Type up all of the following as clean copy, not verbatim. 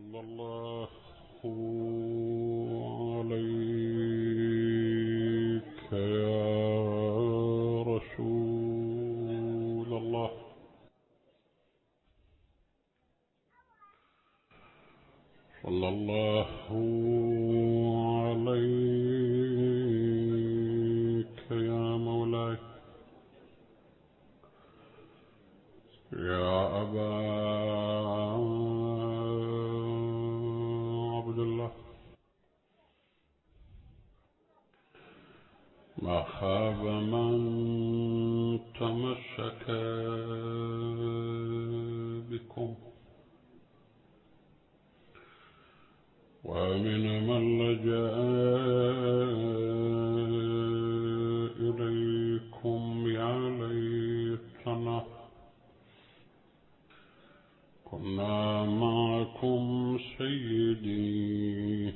صلى الله عليك يا رسول الله. صلى الله عليك يا مولاي يا أبا عبد الله. ما خاب من تمسك بكم ومن من لجأ إليكم. يا ليتنا كنا معكم سيدي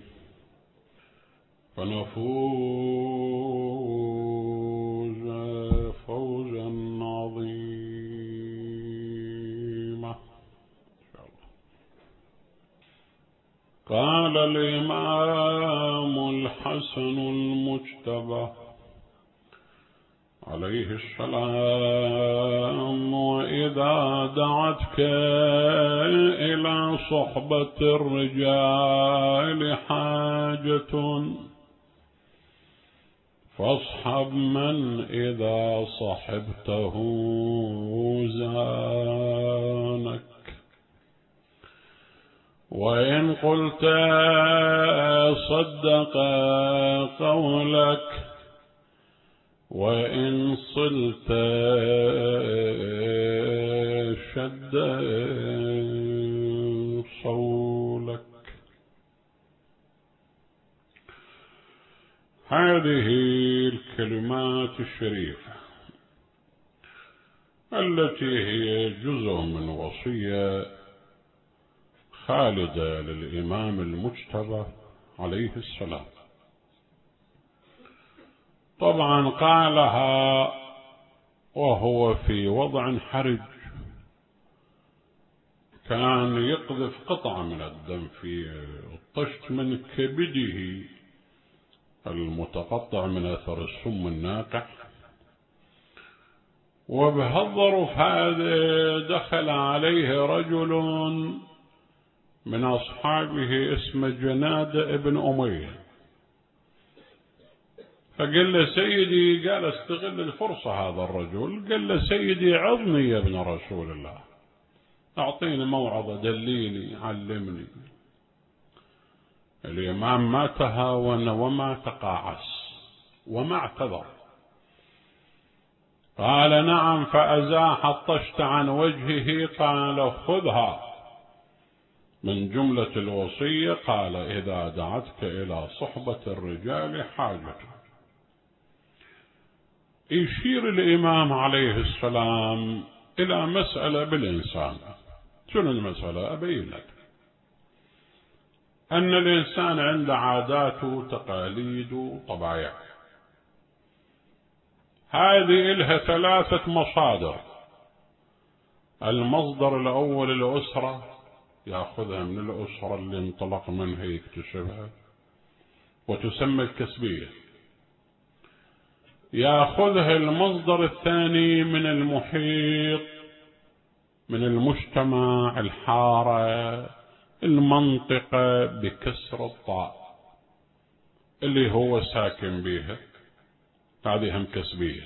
فنفوز فوزا عظيما إن شاء الله. قال الإمام الحسن المجتبى عليه السلام: وإذا دعتك إلى صحبة الرجال حاجة فاصحب من إذا صحبته زانك. وإن قلت صدق قولك وإن صلت شد صولك. هذه الكلمات الشريفة التي هي جزء من وصية خالدة للإمام المجتبى عليه السلام. طبعا قالها وهو في وضع حرج، كان يقذف قطعة من الدم في الطشت من كبده المتقطع من أثر السم الناقح. وبهالظروف هذا دخل عليه رجل من أصحابه اسمه جناد ابن أمية، فقال له سيدي، قال استغل الفرصة هذا الرجل، قال له سيدي عظني يا ابن رسول الله، أعطيني موعظة، دليني، علمني. الإمام ما تهاون وما تقاعس وما اعتذر، قال نعم، فأزاح الطشت عن وجهه. قال خذها من جملة الوصية، قال إذا دعتك إلى صحبة الرجال حاجة. يشير الإمام عليه السلام إلى مسألة بالإنسان. شنو المسألة؟ أبين لك أن الإنسان عنده عادات وتقاليد وطبايع، هذه إلها ثلاثة مصادر. المصدر الأول الأسرة، يأخذها من الأسرة اللي انطلق منها يكتسبها وتسمى الكسبية. يأخذها المصدر الثاني من المحيط، من المجتمع، الحارة، المنطقة بكسر الطاء اللي هو ساكن بيها، هذه هم كسبية.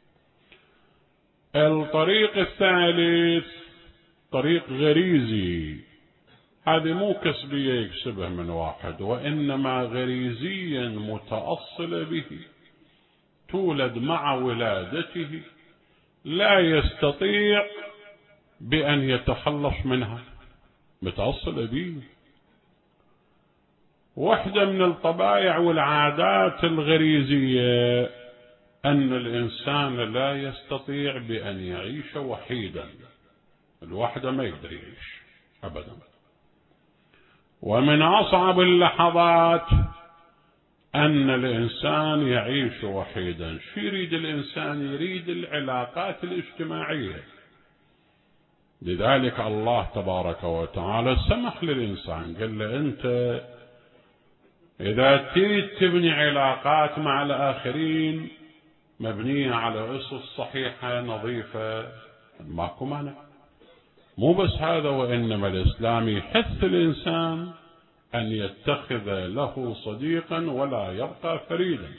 الطريق الثالث طريق غريزي، هذه مو كسبية يكسبها من واحد، وإنما غريزيا متأصل به، تولد مع ولادته، لا يستطيع بأن يتخلص منها، متأصل به. واحدة من الطبائع والعادات الغريزية أن الإنسان لا يستطيع بأن يعيش وحيدا، الوحدة ما يقدر يعيش أبدا. ومن أصعب اللحظات أن الإنسان يعيش وحيدا. شو يريد الإنسان؟ يريد العلاقات الاجتماعية، لذلك الله تبارك وتعالى سمح للإنسان، قال له أنت إذا تريد تبني علاقات مع الآخرين مبنية على أسس صحيحة نظيفة ماكو مانع. مو بس هذا، وإنما الإسلام يحث الإنسان أن يتخذ له صديقا ولا يبقى فريدا.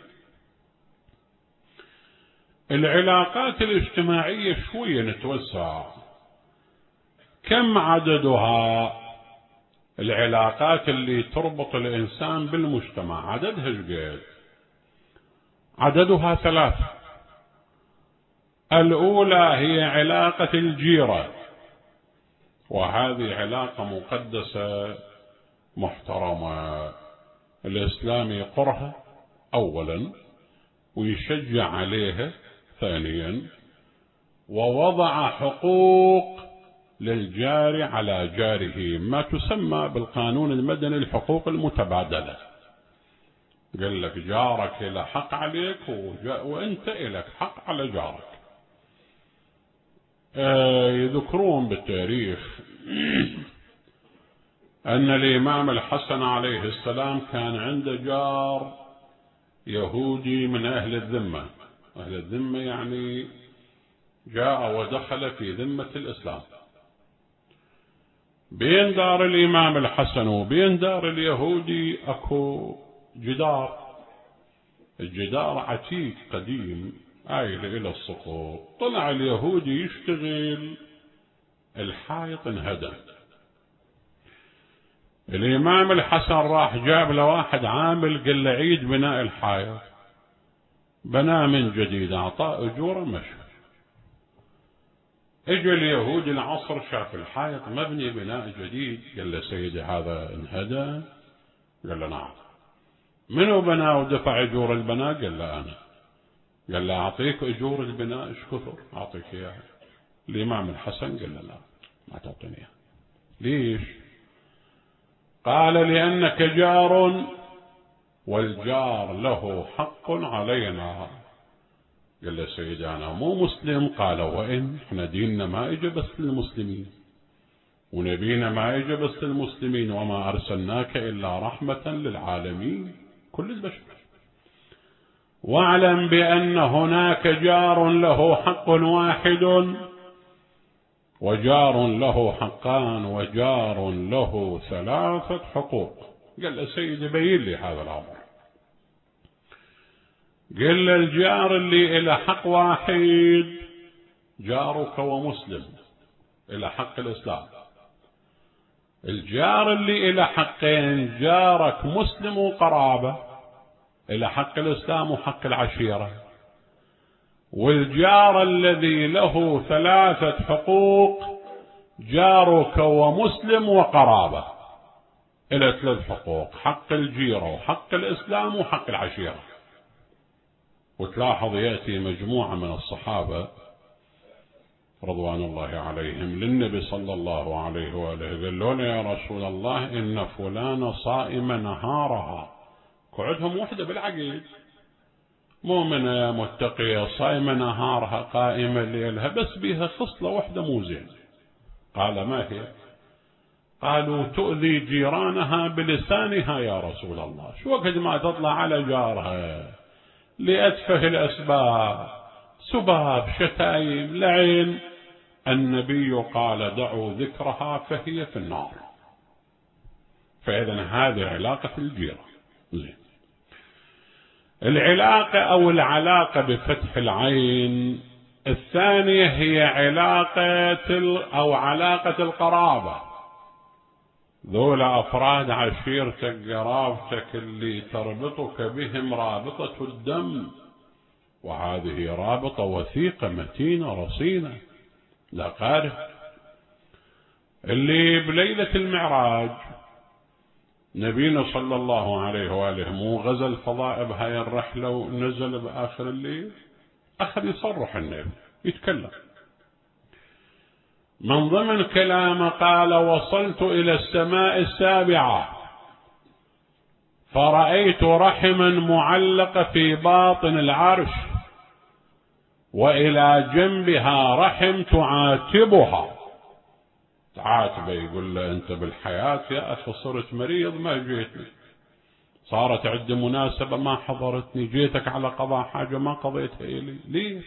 العلاقات الاجتماعية شوية نتوسع. كم عددها؟ العلاقات اللي تربط الإنسان بالمجتمع عددها شقد؟ عددها 3. الأولى هي علاقة الجيرة، وهذه علاقة مقدسة محترمة، الإسلام يقرها أولا ويشجع عليها ثانيا، ووضع حقوق للجار على جاره، ما تسمى بالقانون المدني الحقوق المتبادلة. قال لك جارك له حق عليك وأنت لك حق على جارك. يذكرون بالتاريخ أن الإمام الحسن عليه السلام كان عنده جار يهودي من أهل الذمة. أهل الذمة يعني جاء ودخل في ذمة الإسلام. بين دار الإمام الحسن وبين دار اليهودي أكو جدار. الجدار عتيق قديم آيل إلى السقوط. طلع اليهودي يشتغل، الحائط انهدم. الإمام الحسن راح جاب له واحد عامل، قال له عيد بناء الحائط. بناه من جديد، أعطاه أجورة، مشى. اجى اليهودي العصر شاف الحائط مبني بناء جديد، قال له سيدي هذا انهدم؟ قال له نعم. منو بناه ودفع أجور البناء؟ قال له أنا. قال له أعطيك أجور البناء إيش كثر، أعطيك إياها. الإمام الحسن قال له لا، ما تعطيني إياها. ليش؟ قال لأنك جار والجار له حق علينا. قال له سيدي أنا مو مسلم. قال وإن احنا ديننا ما إجا بس للمسلمين، ونبينا ما إجا بس للمسلمين، وما أرسلناك إلا رحمة للعالمين كل البشر. واعلم بأن هناك جار له حق واحد وجار له حقان وجار له 3 حقوق. قال له سيدي بين لي هذا الأمر. قال له الجار اللي له حق واحد جارك ومسلم، إلى حق الإسلام. الجار اللي له حقين جارك مسلم وقرابة، إلى حق الإسلام وحق العشيرة. والجار الذي له 3 حقوق جارك ومسلم وقرابة، إلى 3 حقوق: حق الجيرة وحق الإسلام وحق العشيرة. وتلاحظ يأتي مجموعة من الصحابة رضوان الله عليهم للنبي صلى الله عليه وآله، قالوا له يا رسول الله إن فلان صائم نهارها. قعدهم وحدة بالعقيد، مؤمنة متقية صائمة نهارها قائمة ليلها، بس بها خصلة وحدة مو زين. قال ما هي؟ قالوا تؤذي جيرانها بلسانها يا رسول الله. شو وقت ما تطلع على جارها لأتفه الأسباب، سباب، شتايم، لعن. النبي قال دعوا ذكرها فهي في النار. فإذن هذه علاقة الجيرة. زين. العلاقة أو العلاقة بفتح العين الثانية هي علاقة القرابة. ذول أفراد عشيرتك قرابتك اللي تربطك بهم رابطة الدم، وهذه رابطة وثيقة متينة رصينة لا قارب. اللي بليلة المعراج نبينا صلى الله عليه وآله مو غزا الفضاء بهاي الرحلة ونزل بآخر الليل، أخذ يصرح النبي يتكلم. من ضمن كلامه قال وصلت إلى السماء السابعة فرأيت رحما معلقة في باطن العرش وإلى جنبها رحم تعاتبها. عاتبه يقول له أنت بالحياة يا أخي صرت مريض ما جيتني، صارت عندي مناسبة ما حضرتني، جيتك على قضاء حاجة ما قضيتها إلي ليه؟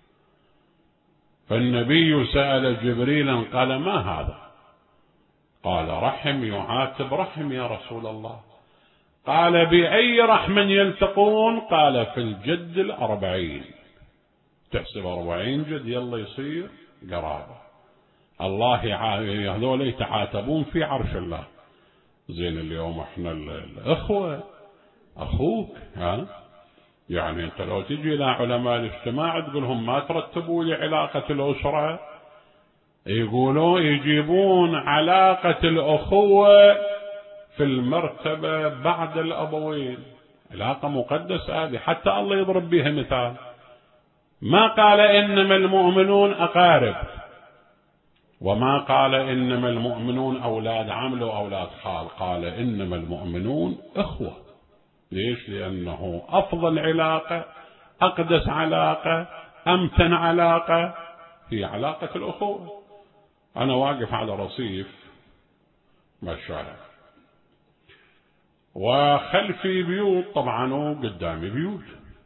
فالنبي سأل جبريلا قال ما هذا؟ قال رحم يعاتب رحم يا رسول الله. قال بأي رحم يلتقون؟ قال في الجد 40، تحسب 40 جد يلا يصير قرابة. الله هذول يتعاتبون في عرش الله. زين اليوم احنا الأخوة أخوك يعني أنت لو تجي إلى علماء الاجتماع تقولهم ما ترتبوا لي علاقة الأسرة، يقولون يجيبون علاقة الأخوة في المرتبة بعد الأبوين، علاقة مقدسة هذه، حتى الله يضرب بها مثال. ما قال إنما المؤمنون أقارب، وما قال إنما المؤمنون أولاد عم وأولاد خال، قال إنما المؤمنون إخوة. ليش؟ لأنه أفضل علاقة، أقدس علاقة، أمتن علاقة هي علاقة الأخوة. أنا واقف على رصيف مشارع وخلفي بيوت طبعا وقدامي بيوت،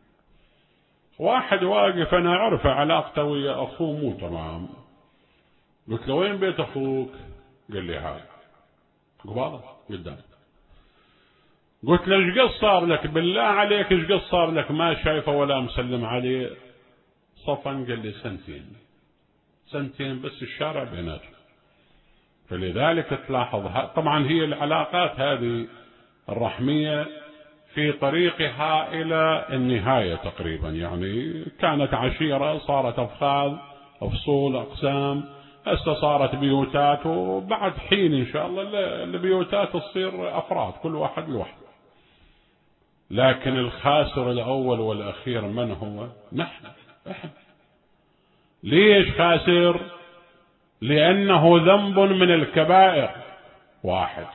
واحد واقف أنا أعرف علاقته ويا أخوه مو تمام، قلت له وين بيت أخوك؟ قال لي هذا قبالة قدام. قلت له ايش قد صار لك بالله عليك، ايش قد صار لك ما شايفه ولا مسلم عليه؟ صفن قال لي سنتين بس الشارع بيناتهم. فلذلك تلاحظ طبعا هي العلاقات هذه الرحمية في طريقها إلى النهاية تقريبا، يعني كانت عشيرة صارت أفخاذ أفصول أقسام، هسه صارت بيوتات، وبعد حين إن شاء الله البيوتات تصير أفراد كل واحد لوحده. لكن الخاسر الأول والأخير من هو؟ نحن إحنا. ليش خاسر؟ لأنه ذنب من الكبائر، 1.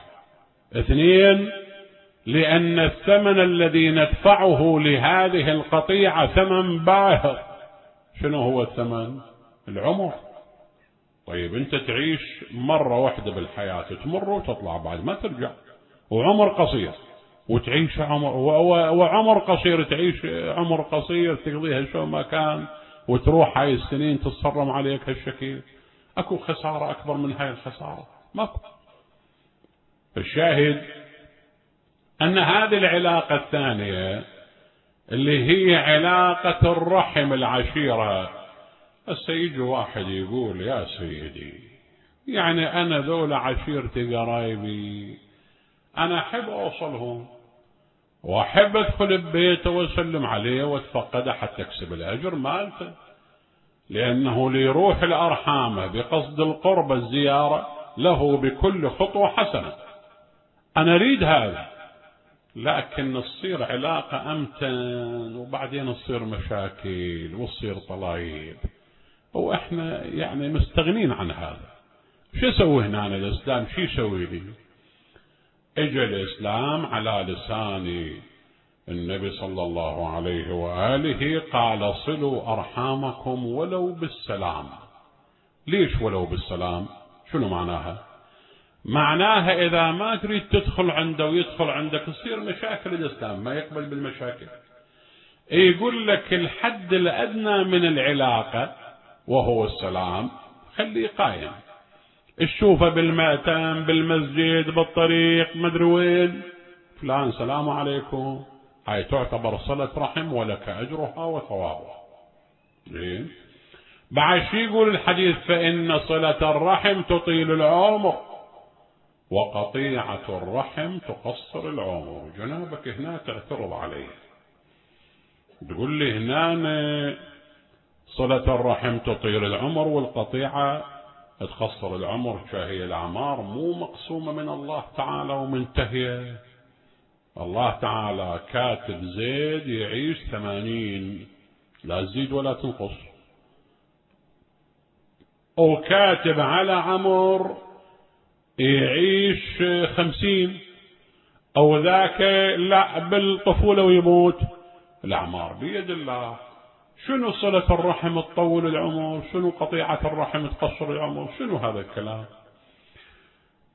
2، لأن الثمن الذي ندفعه لهذه القطيعة ثمن باهظ. شنو هو الثمن؟ العمر. طيب أنت تعيش مرة واحدة بالحياة، تمر وتطلع بعد ما ترجع، وعمر قصير وتعيش عمر، وعمر قصير تعيش عمر قصير تقضيها شو ما كان، وتروح هاي السنين تصرم عليك هالشكل. أكو خسارة أكبر من هاي الخسارة؟ ماكو. الشاهد أن هذه العلاقة الثانية اللي هي علاقة الرحم العشيرة، السيد واحد يقول يا سيدي يعني أنا ذول عشيرتي قرايبي أنا أحب أوصلهم وأحب أدخل ببيته وأسلم عليه وأتفقده حتى أكسب الأجر مالته، لأنه ليروح الأرحام بقصد القرب الزيارة له بكل خطوة حسنة. أنا أريد هذا، لكن تصير علاقة أمتن وبعدين تصير مشاكل وتصير طلايب، وإحنا يعني مستغنين عن هذا. شو يسوي هنا الإسلام؟ شو يسوي لي؟ اجى الإسلام على لسان النبي صلى الله عليه وآله قال صلوا أرحامكم ولو بالسلام. ليش ولو بالسلام؟ شنو معناها؟ معناها إذا ما تريد تدخل عنده ويدخل عندك تصير مشاكل. الإسلام ما يقبل بالمشاكل، يقول لك الحد الأدنى من العلاقة وهو السلام خليه قائم. تشوفه بالمأتم بالمسجد بالطريق مدري وين، فلان سلام عليكم، هاي تعتبر صلة رحم ولك أجرها وثوابها. زين. بعد شي يقول الحديث فإن صلة الرحم تطيل العمر وقطيعة الرحم تقصر العمر. جنابك هنا تعترض عليه تقول لي هنا صلة الرحم تطيل العمر والقطيعة تقصر العمر، فهي الأعمار مو مقسومة من الله تعالى ومنتهية. الله تعالى كاتب زيد يعيش 80 لا تزيد ولا تنقص، وكاتب على عمر يعيش 50، أو ذاك لا بالطفولة ويموت. الأعمار بيد الله. شنو صلة الرحم تطول العمر؟ شنو قطيعة الرحم تقصر العمر؟ شنو هذا الكلام؟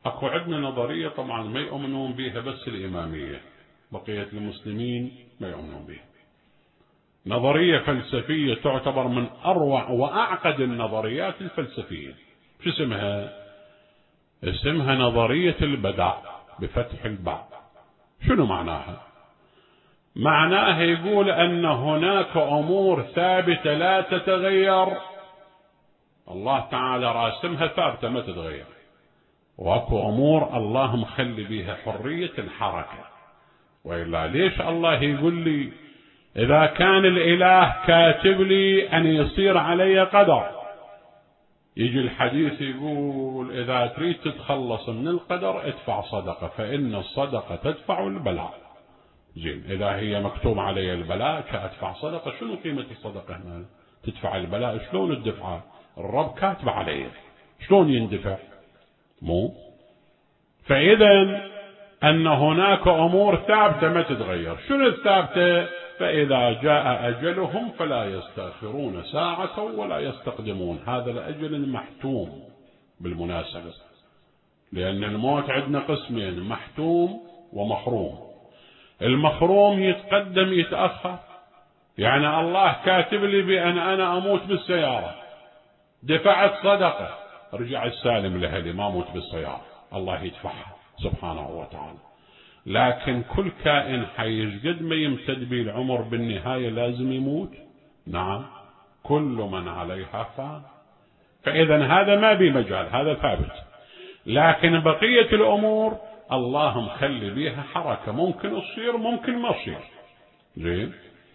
أكو عندنا نظرية طبعا ما يؤمنون بها بس الإمامية، بقية المسلمين ما يؤمنون بها. نظرية فلسفية تعتبر من أروع وأعقد النظريات الفلسفية. شو اسمها؟ اسمها نظرية البداء بفتح الباء. شنو معناها؟ معناها يقول أن هناك أمور ثابتة لا تتغير، الله تعالى راسمها ثابتة ما تتغير، واكو أمور الله مخلي بها حرية الحركة. وإلا ليش الله يقول لي إذا كان الإله كاتب لي أن يصير علي قدر، يجي الحديث يقول إذا تريد تتخلص من القدر ادفع صدقة فإن الصدقة تدفع البلاء. زين، إذا هي مكتوب علي البلاء كأدفع صدقة، شنو قيمة الصدقة هنا؟ تدفع البلاء، شلون الدفعة؟ الرب كاتب علي، شلون يندفع؟ مو فإذا أن هناك أمور ثابتة ما تتغير. شنو الثابتة؟ فإذا جاء أجلهم فلا يستأخرون ساعة ولا يستقدمون. هذا الأجل المحتوم بالمناسبة، لأن الموت عندنا قسمين، محتوم ومحروم. المحروم يتقدم يتأخر، يعني الله كاتب لي بأن أنا أموت بالسيارة، دفعت صدقة، رجع السالم لأهلي ما أموت بالسيارة، الله يدفعها سبحانه وتعالى. لكن كل كائن حي قد ما يمتد به العمر بالنهاية لازم يموت. نعم، كل من عليها فان. فإذا هذا ما بمجال، هذا ثابت. لكن بقية الأمور الله مخلي بيها حركة، ممكن تصير ممكن ما تصير. زين،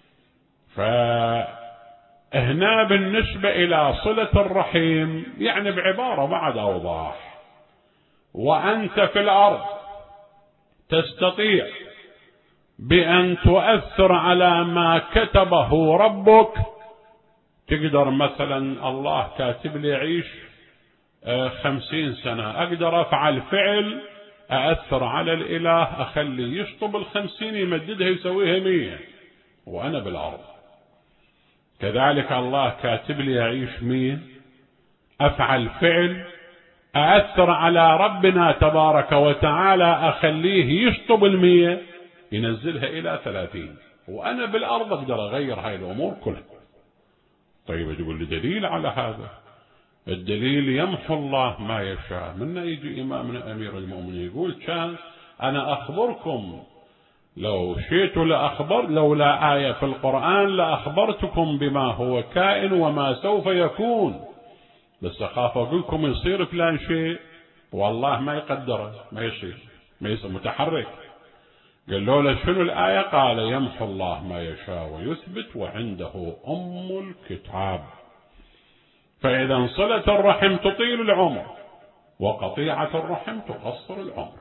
فهنا بالنسبة إلى صلة الرحم يعني بعبارة بعد أوضح، وأنت في الأرض تستطيع بأن تؤثر على ما كتبه ربك. تقدر مثلا الله كاتب لي عيش 50 سنة، أقدر أفعل فعل أأثر على الإله، أخلي يشطب 50 يمددها يسويها 100 وأنا بالأرض. كذلك الله كاتب لي أعيش 100، أفعل فعل أأثر على ربنا تبارك وتعالى، أخليه يشطب 100 ينزلها إلى 30 وأنا بالأرض أقدر أغير هاي الأمور كلها. طيب تقول لي دليل على هذا؟ الدليل يمحو الله ما يشاء. منا يجي إمامنا أمير المؤمنين يقول كان أنا أخبركم لو شئت لولا آية في القرآن لأخبرتكم بما هو كائن وما سوف يكون، بس أخاف أقول لكم يصير فلان شيء والله ما يقدره، ما يصير متحرك. قال له شنو الآية؟ قال يمحو الله ما يشاء ويثبت وعنده أم الكتاب. فإذا صلة الرحم تطيل العمر وقطيعة الرحم تقصر العمر.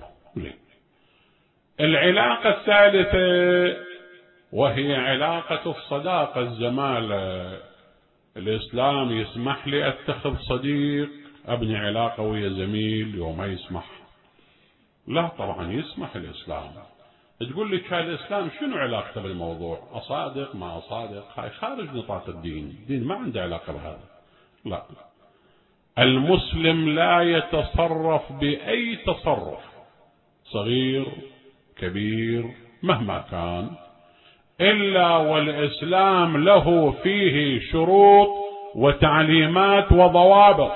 العلاقة الثالثة وهي علاقة الصداقة الزمالة. الإسلام يسمح لي أتخذ صديق أبني علاقة ويا زميل وما يسمح؟ لا طبعا يسمح الإسلام. تقول لي كان الإسلام شنو علاقته بالموضوع؟ أصادق ما أصادق هاي خارج نطاق الدين، الدين ما عنده علاقة بهذا. لا، المسلم لا يتصرف بأي تصرف صغير كبير مهما كان إلا والإسلام له فيه شروط وتعليمات وضوابط.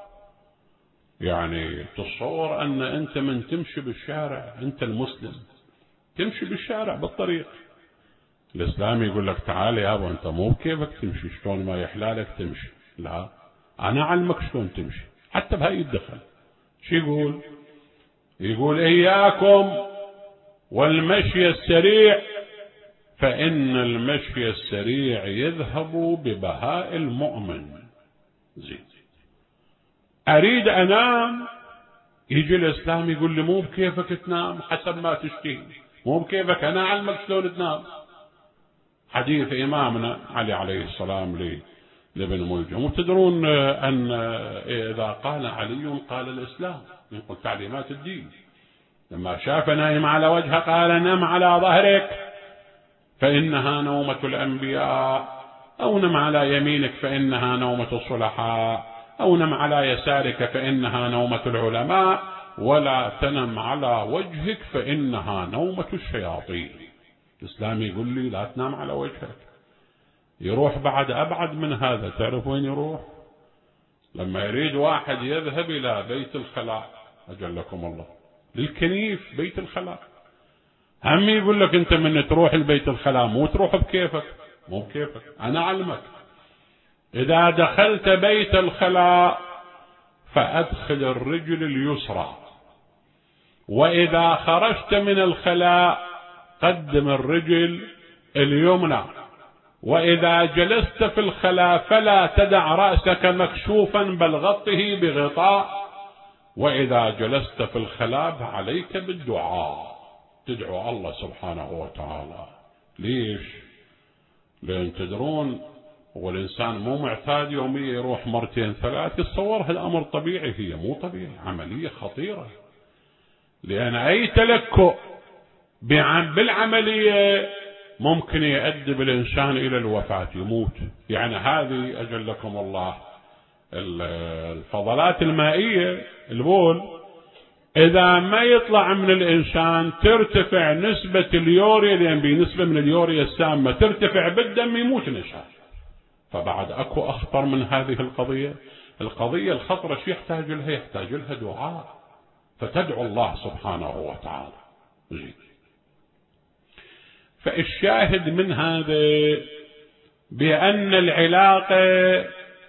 يعني تصور أن أنت من تمشي بالشارع، أنت المسلم تمشي بالشارع بالطريق، الإسلام يقول لك تعال يا أبو أنت مو بكيفك تمشي، شلون ما يحلالك تمشي، لا أنا أعلمك شلون تمشي. حتى بهاي الدخل شو يقول؟ يقول إياكم والمشي السريع فإن المشي السريع يذهب ببهاء المؤمن. زين، أريد أنام، يجي الإسلام يقول لي مو بكيفك تنام حسب ما تشتهي، مو بكيفك أنا أعلمك شلون تنام. حديث إمامنا علي عليه السلام لابن ملجم. وتدرون أن إذا قال علي قال الإسلام ينقل تعليمات الدين. لما شاف نايم على وجهه قال نم على ظهرك فإنها نومة الأنبياء، أو نم على يمينك فإنها نومة الصلحاء، أو نم على يسارك فإنها نومة العلماء، ولا تنم على وجهك فإنها نومة الشياطين. الإسلام يقول لي لا تنام على وجهك. يروح بعد أبعد من هذا. تعرف وين يروح؟ لما يريد واحد يذهب إلى بيت الخلاء أجلكم الله، للكنيف بيت الخلاء، هم يقول لك أنت من تروح البيت الخلاء مو تروح بكيفك، مو بكيفك، أنا أعلمك. إذا دخلت بيت الخلاء فأدخل الرجل اليسرى، وإذا خرجت من الخلاء قدم الرجل اليمنى، وإذا جلست في الخلاء فلا تدع رأسك مكشوفا بل غطه بغطاء، وإذا جلست في الخلاء فعليك بالدعاء، تدعو الله سبحانه وتعالى. ليش؟ لأن تدرون والإنسان مو معتاد يوميا يروح مرتين ثلاث يتصور هالأمر طبيعي، هي مو طبيعي، عملية خطيرة. لأن أي تلكؤ بالعملية ممكن يؤدي بالإنسان إلى الوفاة، يموت. يعني هذه أجلكم الله الفضلات المائية، البول، إذا ما يطلع من الإنسان ترتفع نسبة اليوريا، لأن بنسبة من اليوريا السامة ترتفع بالدم يموت الإنسان. فبعد أكو أخطر من هذه القضية الخطرة شو يحتاج لها؟ يحتاج لها دعاء، فتدعو الله سبحانه وتعالى. فالشاهد من هذا بأن العلاقة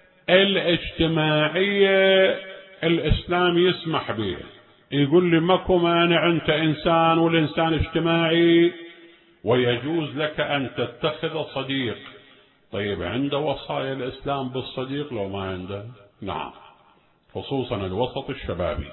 الاجتماعية الإسلام يسمح بها، يقول لي ماكو مانع، أنت إنسان والإنسان اجتماعي ويجوز لك أن تتخذ صديق. طيب عنده وصايا الإسلام بالصديق لو ما عنده؟ نعم، خصوصا الوسط الشبابي.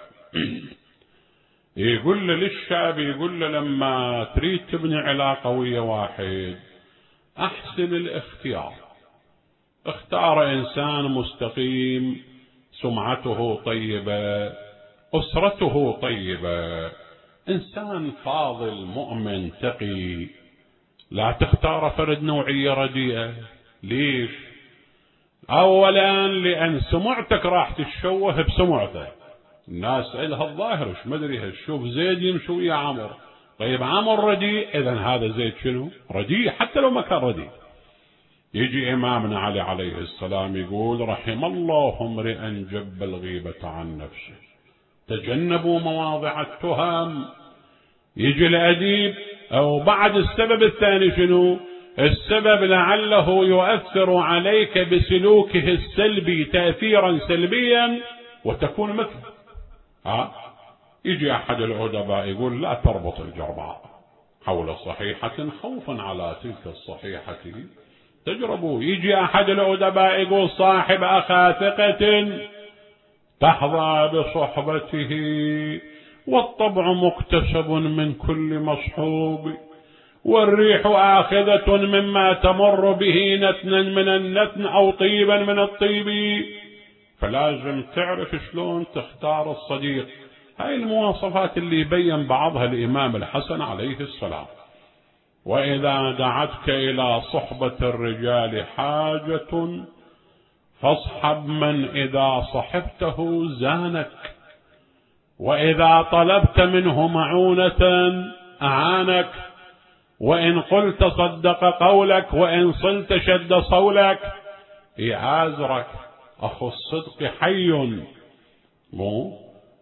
يقول للشاب، يقول له لما تريد تبني علاقة ويا واحد أحسن الاختيار، اختار إنسان مستقيم، سمعته طيبة، أسرته طيبة، إنسان فاضل مؤمن تقي. لا تختار فرد نوعية رديئة. ليش؟ أولا لأن سمعتك راح تتشوه بسمعته، الناس إلها الظاهر وش مدري، شوف زيد يمشي ويا عمر، طيب عمر رديء، إذن هذا زيد شنو؟ رديء حتى لو ما كان رديء. يجي إمامنا علي عليه السلام يقول رحم الله امرئا جب الغيبة عن نفسه، تجنبوا مواضع التهم. يجي الأديب أو بعد السبب الثاني شنو؟ السبب لعله يؤثر عليك بسلوكه السلبي تأثيرا سلبيا وتكون مثله. يجي أحد الأدباء يقول لا تربط الجرباء حول صحيحة خوفا على تلك الصحيحة تجربوا. يجي أحد الأدباء يقول صاحب أخا ثقة تحظى بصحبته، والطبع مكتسب من كل مصحوب، والريح آخذة مما تمر به نتنا من النتن أو طيبا من الطيب. فلازم تعرف شلون تختار الصديق. هاي المواصفات اللي يبين بعضها الإمام الحسن عليه السلام: وإذا دعتك إلى صحبة الرجال حاجة فاصحب من إذا صحبته زانك، وإذا طلبت منه معونة أعانك، وإن قلت صدق قولك، وإن صلت شد صولك، يعازرك. أخو الصدق حي. مو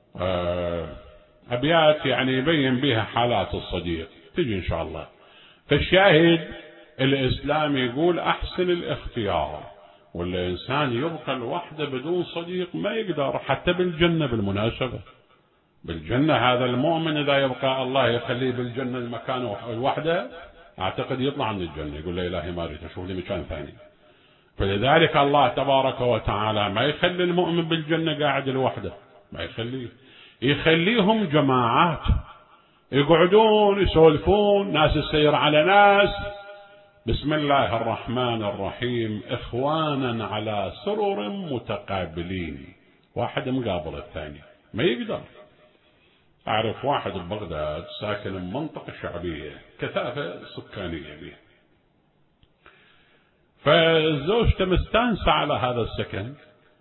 أبيات يعني يبين بها حالات الصديق تجي إن شاء الله. فالشاهد الإسلام يقول أحسن الاختيار، والإنسان يبقى لوحده بدون صديق ما يقدر. حتى بالجنة بالمناسبة، بالجنة هذا المؤمن إذا يبقى الله يخليه بالجنة المكان الوحده أعتقد يطلع من الجنة يقول لا إلهي ما أريد أشوف لي مكان ثاني. فلذلك الله تبارك وتعالى ما يخلي المؤمن بالجنة قاعد لوحده، ما يخليه، يخليهم جماعات يقعدون يسولفون، ناس السير على ناس، بسم الله الرحمن الرحيم، إخوانا على سرر متقابلين، واحد مقابل الثاني ما يقدر. أعرف واحد ببغداد ساكن بمنطقة شعبية كثافة سكانية به، فزوجته مستانسة على هذا السكن،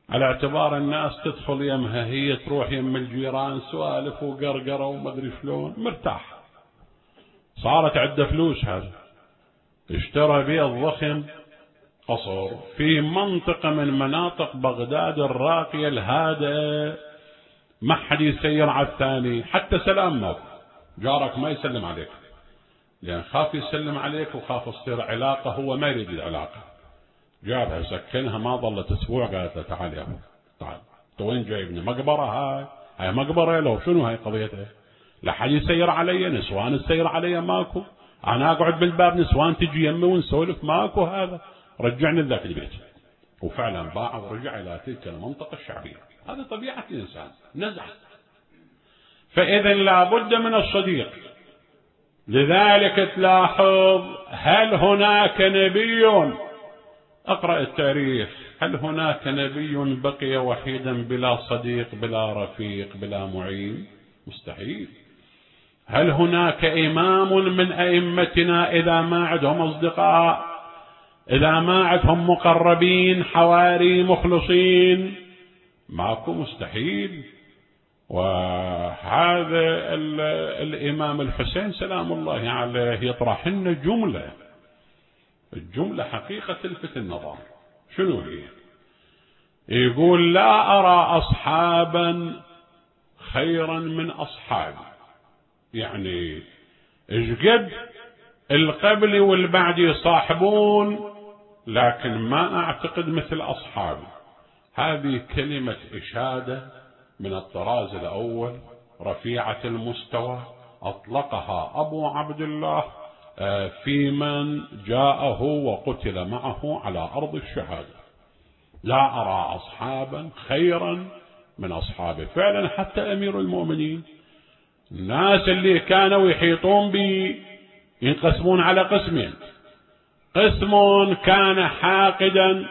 على اعتبار الناس تدخل يمها، هي تروح يم الجيران، سوالف وقرقرة وما ادري شلون، مرتاح. صارت عنده فلوس، هذا اشترى بيت ضخم، قصر في منطقة من مناطق بغداد الراقية الهادئة، ما حد يسير على الثاني، حتى سلام ما جارك ما يسلم عليك، لأن خاف يسلم عليك وخاف تصير علاقة، هو ما يريد العلاقة. جابها سكنها، ما ظلت أسبوع، قالت له تعال يا أبو، تعال، أنت وين جايبني؟ مقبرة هاي مقبرة لو شنو هاي قضيتها؟ لا حد يسير علي، نسوان تسير علي ماكو، أنا أقعد بالباب نسوان تجي يمي ونسولف ماكو، هذا رجعني لذاك البيت. وفعلا باع ورجع إلى تلك المنطقة الشعبية. هذا طبيعة الإنسان، نزع. فإذا لابد من الصديق. لذلك تلاحظ، هل هناك نبي، اقرأ التاريخ، هل هناك نبي بقي وحيدا بلا صديق بلا رفيق بلا معين؟ مستحيل. هل هناك إمام من أئمتنا إذا ما عندهم أصدقاء، إذا ما عندهم مقربين حواري مخلصين؟ ماكو، مستحيل. وهذا الإمام الحسين سلام الله عليه يطرح لنا الجملة حقيقة تلفت النظر. شنو هي؟ يقول لا أرى أصحابا خيرا من أصحابي. يعني اجقد القبل والبعد يصاحبون، لكن ما أعتقد مثل أصحابي. هذه كلمة إشادة من الطراز الأول، رفيعة المستوى، أطلقها أبو عبد الله في من جاءه وقتل معه على أرض الشهادة. لا أرى أصحابا خيرا من أصحابه. فعلا حتى أمير المؤمنين، الناس اللي كانوا يحيطون بي ينقسمون على قسمين: قسم كان حاقدا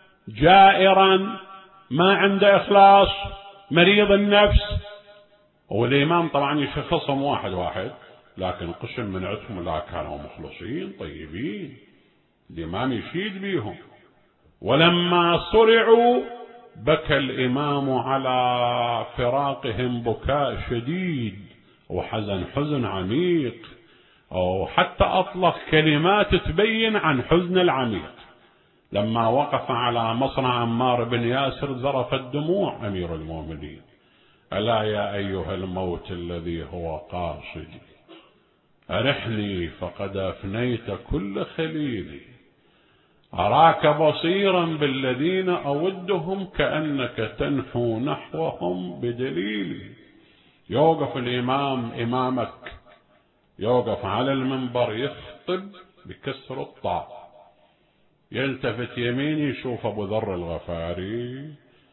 جائرا ما عنده إخلاص مريض النفس، والإمام طبعا يشخصهم واحد واحد، لكن قسم من عندهم لا كانوا مخلصين طيبين، الإمام يشيد بيهم. ولما صرعوا بكى الإمام على فراقهم بكاء شديد وحزن حزن عميق، أو حتى أطلق كلمات تبين عن حزن العميق. لما وقف على مصنع عمار بن ياسر ذرفت دموع أمير المؤمنين: ألا يا أيها الموت الذي هو قاصدي، أرحني فقد أفنيت كل خليلي، أراك بصيرا بالذين أودهم كأنك تنحو نحوهم بدليلي. يوقف الإمام إمامك، يوقف على المنبر يخطب بكسر الطاء، يلتفت يمين يشوف أبو ذر الغفاري،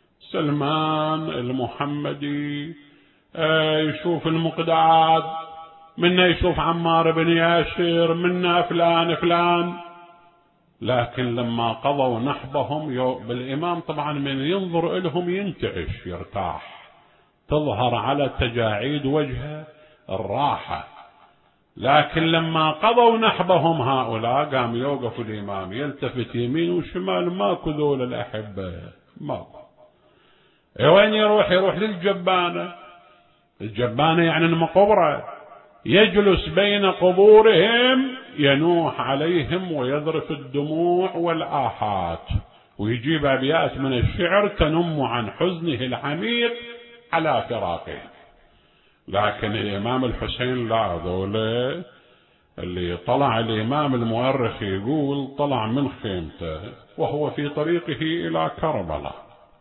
سلمان المحمدي، يشوف المقداد، منا يشوف عمار بن ياسر، منا فلان فلان. لكن لما قضوا نحبهم بالإمام طبعا من ينظر إلهم ينتعش يرتاح، تظهر على تجاعيد وجهه الراحة. لكن لما قضوا نحبهم هؤلاء قام يوقف الإمام يلتفت يمين وشمال، ماكو ذول الأحبة، ماكو. وين يروح للجبانة. الجبانة يعني المقبرة، يجلس بين قبورهم ينوح عليهم ويذرف الدموع والآهات، ويجيب أبيات من الشعر تنم عن حزنه العميق على فراقه. لكن الإمام الحسين لا، ذولا اللي طلع الإمام المؤرخ يقول طلع من خيمته وهو في طريقه إلى كربلاء،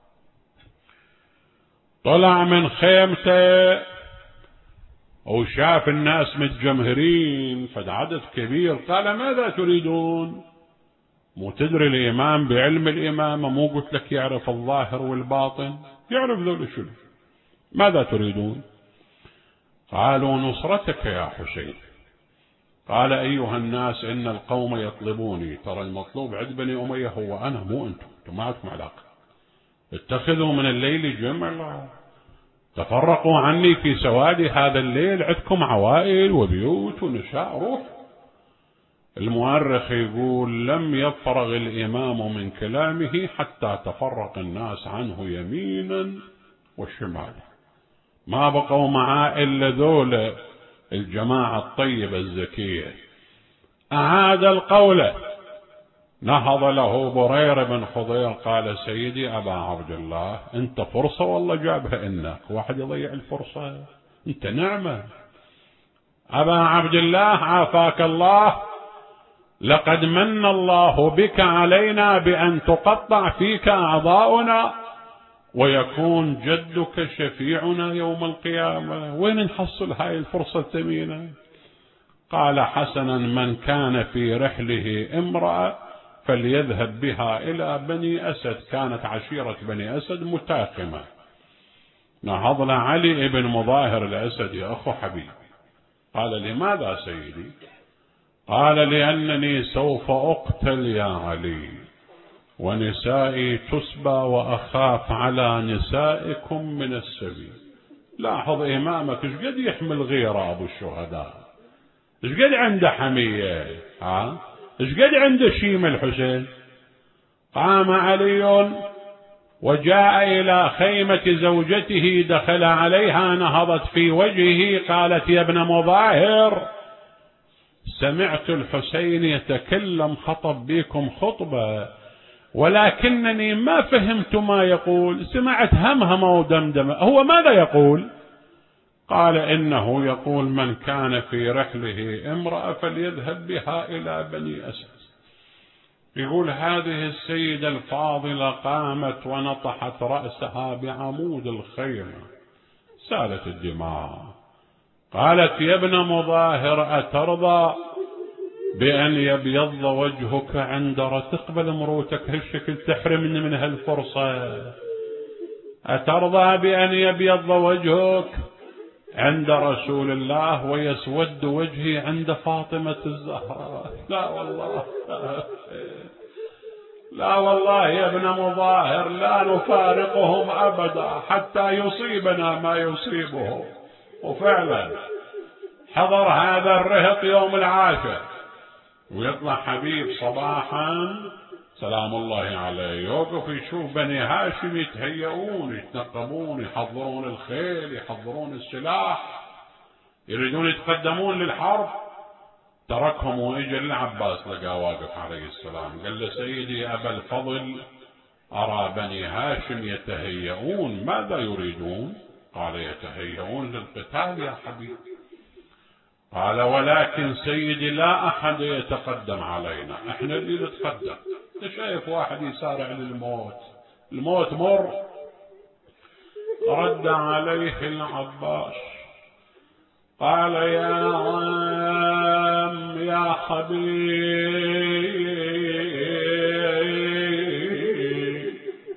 طلع من خيمته وشاف الناس متجمهرين فد عدد كبير، قال ماذا تريدون؟ مو تدري الإمام بعلم الإمامة، مو قلت لك يعرف الظاهر والباطن؟ يعرف ذول شنو؟ ماذا تريدون؟ قالوا نصرتك يا حسين. قال أيها الناس إن القوم يطلبوني، ترى المطلوب عند بني أمية هو أنا مو أنتم ما عندكم علاقة. اتخذوا من الليل جمعا، تفرقوا عني في سواد هذا الليل، عندكم عوائل وبيوت ونساء، روح. المؤرخ يقول لم يفرغ الإمام من كلامه حتى تفرق الناس عنه يمينا وشمالا، ما بقوا معاه إلا ذول الجماعة الطيبة الزكية. أعاد القول، نهض له برير بن خضير قال سيدي أبا عبد الله أنت فرصة والله جابها إنك واحد يضيع الفرصة، أنت نعمة. أبا عبد الله عافاك الله، لقد من الله بك علينا بأن تقطع فيك أعضاؤنا ويكون جدك شفيعنا يوم القيامة، وين نحصل هاي الفرصة الثمينة؟ قال حسنا من كان في رحله امرأة فليذهب بها إلى بني أسد، كانت عشيرة بني أسد متاخمة. نهضنا علي بن مظاهر الأسدي أخو حبيب، قال لماذا سيدي؟ قال لأنني سوف أقتل يا علي ونسائي تسبى وأخاف على نسائكم من السبي. لاحظ إمامك ايش قد يحمل غيرة أبو الشهداء، ايش قد عنده حمية، ايش قد عنده شيم الحسين. قام علي وجاء إلى خيمة زوجته، دخل عليها نهضت في وجهه قالت يا ابن مظاهر سمعت الحسين يتكلم خطب بكم خطبة ولكنني ما فهمت ما يقول، سمعت همهمة ودمدمة، هو ماذا يقول؟ قال إنه يقول من كان في رحله امرأة فليذهب بها إلى بني أسد. يقول هذه السيدة الفاضلة قامت ونطحت رأسها بعمود الخيمة، سالت الدماء. قالت يا ابن مظاهر أترضى بأن يبيض وجهك عند تقبل مروتك هالشكل تحرمني من هالفرصة؟ أترضى بأن يبيض وجهك عند رسول الله ويسود وجهي عند فاطمة الزهراء؟ لا والله، لا والله يا ابن مظاهر لا نفارقهم أبدا حتى يصيبنا ما يصيبهم. وفعلا حضر هذا الرهط يوم العاشر، ويطلع حبيب صباحا سلام الله عليه يوقف يشوف بني هاشم يتهيئون يتنقبون يحضرون الخيل يحضرون السلاح يريدون يتقدمون للحرب. تركهم وإجا للعباس لقى واقف عليه السلام، قال له سيدي أبا الفضل أرى بني هاشم يتهيئون، ماذا يريدون؟ قال يتهيئون للقتال يا حبيب. قال ولكن سيدي لا أحد يتقدم علينا، احنا اللي نتقدم. انت شايف واحد يسارع للموت، الموت مر. رد عليه العباس قال يا عم يا حبيب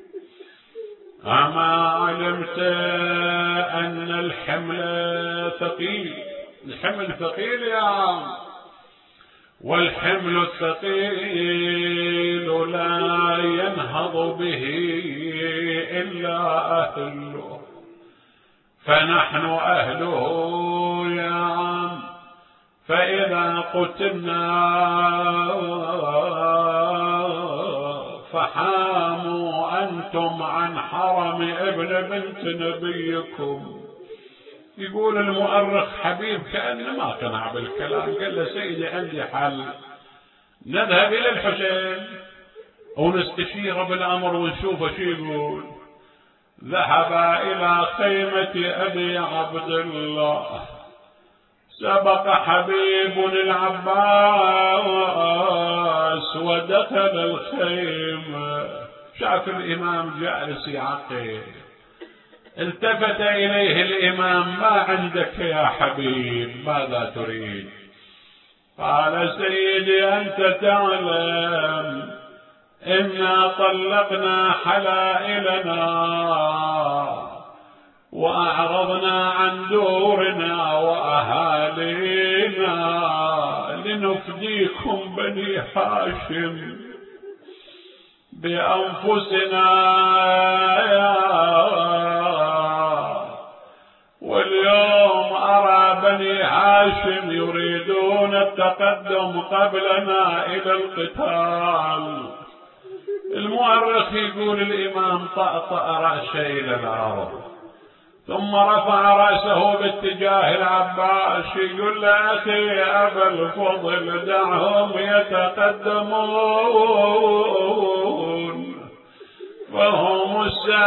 أما علمت أن الحمل ثقيل؟ الحمل ثقيل يا عم، والحمل الثقيل لا ينهض به إلا أهله، فنحن أهله يا عم، فإذا قتلنا فحاموا أنتم عن حرم ابن بنت نبيكم. يقول المؤرخ حبيب كأنه ما قنع بالكلام، قال له سيدي عندي حل، نذهب إلى الحسين ونستشير بالأمر ونشوف شو يقول. ذهب إلى خيمة أبي عبد الله، سبق حبيب العباس ودخل الخيمة، شاف الإمام جالس يعقل، التفت إليه الإمام ما عندك يا حبيب ماذا تريد؟ قال سيدي أنت تعلم إنا طلقنا حلائلنا وأعرضنا عن دورنا وأهالينا لنفديكم بني هاشم بأنفسنا، واليوم أرى بني هاشم يريدون التقدم قبلنا إلى القتال. المؤرخ يقول الإمام طأطأ رأسه إلى الأرض ثم رفع رأسه باتجاه العباس يقول له أخي أبا الفضل دعهم يتقدمون فهم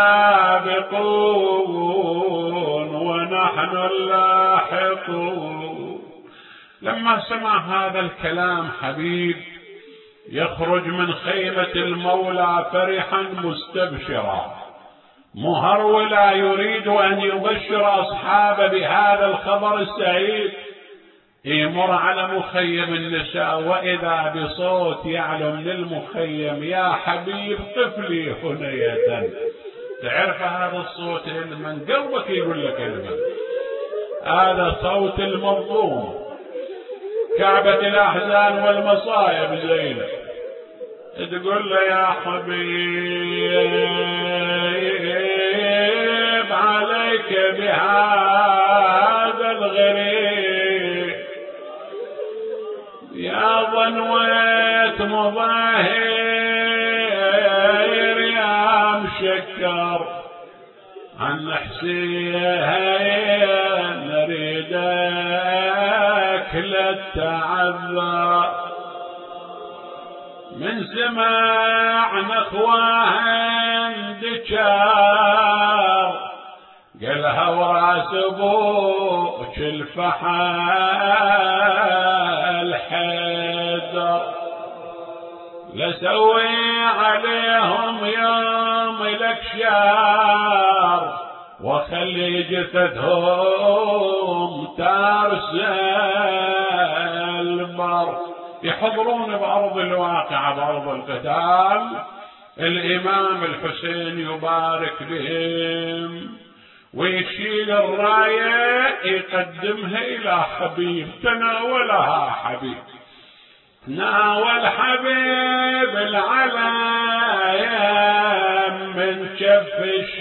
السابقون ونحن اللاحقون. لما سمع هذا الكلام حبيب يخرج من خيمة المولى فرحا مستبشرا مهرولا يريد أن يبشر أصحابه بهذا الخبر السعيد، يمر على مخيم النساء وإذا بصوت يعلو من المخيم يا حبيب قف لي هنية. تعرف هذا الصوت من قلبك يقول لك المن، هذا صوت المظلوم كعبة الأحزان والمصائب زينب تقول له يا حبيب عليك بهذا الغريب يا ظنوة مظاهر يا مشكر عن حسين نريدك للتعذر من سماع نخواه دجار قالها وراس ابوك الفحال حيدر لسوي عليهم يوم لك شار وخلي جثثهم ترسل بر. يحضرون بأرض الواقعة بأرض القتال، الإمام الحسين يبارك بهم ويشيل الراية يقدمها إلى حبيب. تناولها حبيب، تناول حبيب العلم من كف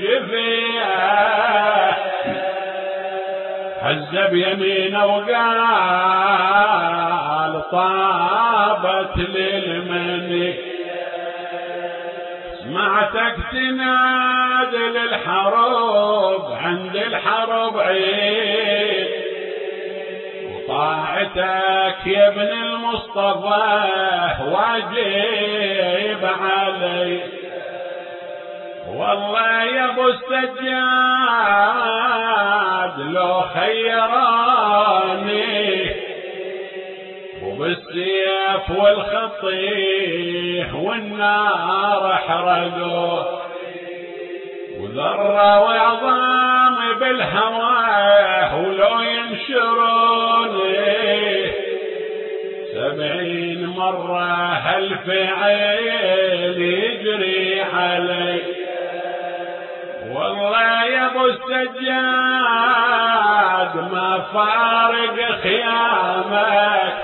الشفيع هز بيمينه وقال طابت للمني سمعتك تنادي للحرب عند الحرب عيد وطاعتك يا ابن المصطفى واجب علي والله يا ابو السجاد لو خيراني وبالسيف والخطيه والنار احرقوا وذره وعظام بالهواه ولو ينشروني 70 مرة هالفعل يجري علي والله يا ابو السجاد ما فارق خيامك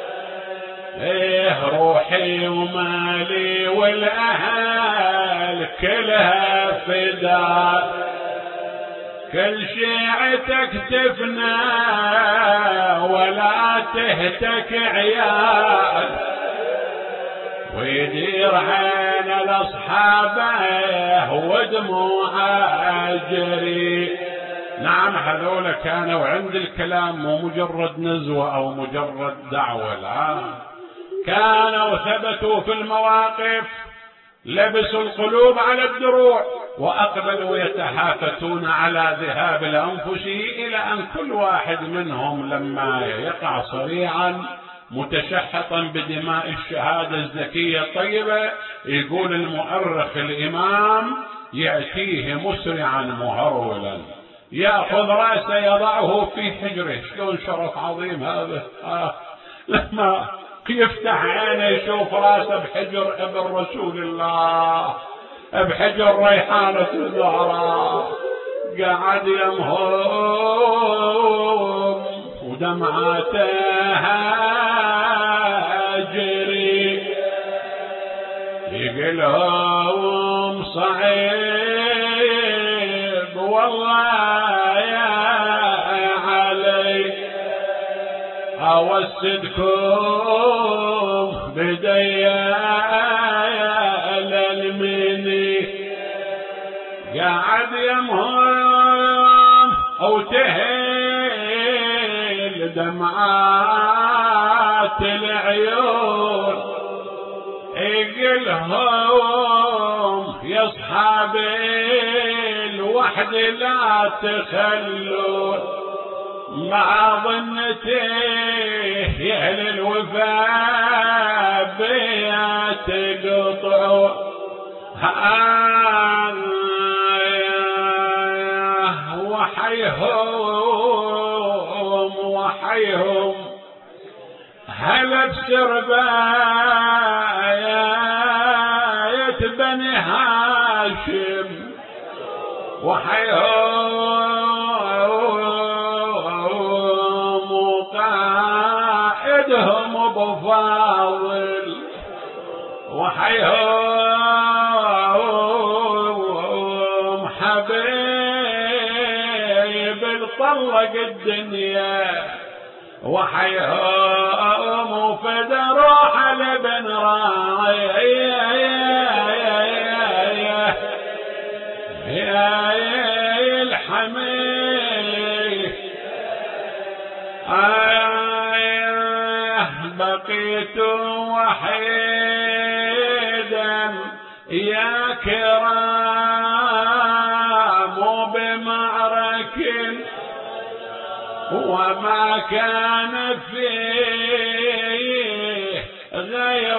ايه روحي ومالي والاهل كلها فداك كل شيعتك تفنى ولا تهتك عيال ويدير عين الاصحابه ودموعه جري. نعم هذول كانوا عند الكلام مو مجرد نزوة او مجرد دعوة، لا كانوا ثبتوا في المواقف لبسوا القلوب على الدروع وأقبلوا يتحافتون على ذهاب الأنفس إلى أن كل واحد منهم لما يقع صريعا متشحطا بدماء الشهادة الزكية الطيبة يقول المؤرخ الإمام يأتيه مسرعا مهرولا يأخذ رأسه يضعه في حجره. شلون شرف عظيم هذا لما يفتح عينه يشوف راسه بحجر ابن رسول الله بحجر ريحانة الزهراء قاعد يمهم ودمعاته جري يقلهم صعيب والله يا علي وسدكم بديال المني قاعد يمهم أو تهل دمعات العيون اقلهم يا اصحاب الوحد لا تخلون ما ظنته يا اهل الوفاء بيا تقطعون وحيهم هلا بسرباية بني هاشم وحيهم وقائدهم بفاضل وحيهم حبيب طلق الدنيا وحيهم وفد روح لبن راعي يا الحمي بقيت وحيدا يا كرام بمعرك وما كان فيه غير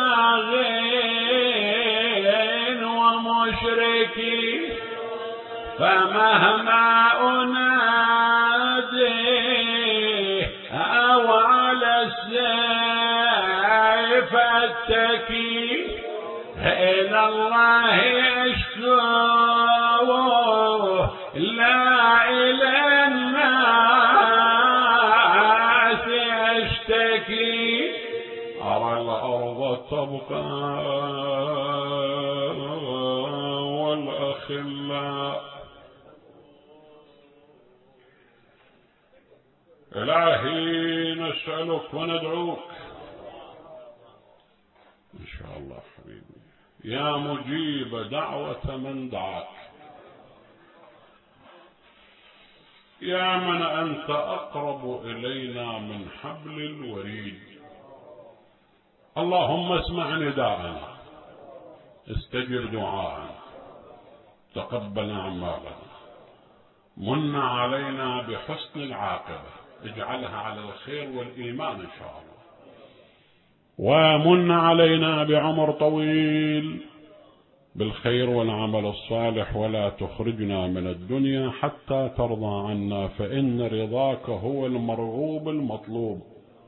باغين ومشركين فمهما أنادي أو على السيف أتكي إلى الله أشكو لا إلى الناس أشتكي أرى الأرض تبقى والأخلاء إلهي نسألك وندعوك إن شاء الله حبيبي يا مجيب دعوة من دعاك يا من أنت أقرب إلينا من حبل الوريد اللهم اسمع نداءنا استجب دعاءنا تقبل أعمالنا من علينا بحسن العاقبة اجعلها على الخير والإيمان إن شاء الله ومن علينا بعمر طويل بالخير والعمل الصالح ولا تخرجنا من الدنيا حتى ترضى عنا فإن رضاك هو المرغوب المطلوب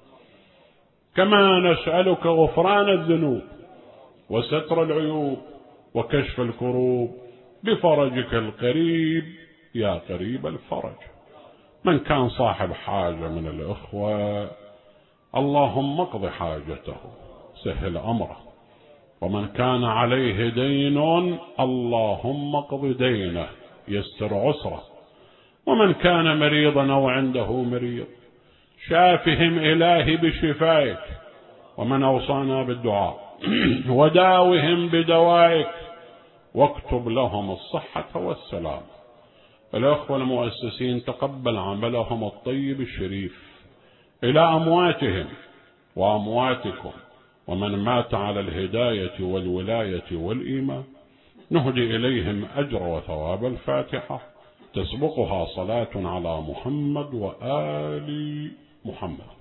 كما نسألك غفران الذنوب وستر العيوب وكشف الكروب بفرجك القريب يا قريب الفرج من كان صاحب حاجة من الإخوة اللهم اقض حاجته سهل أمره ومن كان عليه دين اللهم اقض دينه يسر عسره ومن كان مريضا أو عنده مريض شافهم إلهي بشفائك ومن أوصانا بالدعاء وداوهم بدوائك واكتب لهم الصحة والسلام الأخوة المؤسسين تقبل عملهم الطيب الشريف إلى أمواتهم وأمواتكم ومن مات على الهداية والولاية والإيمان نهدي إليهم أجر وثواب الفاتحة تسبقها صلاة على محمد وآل محمد.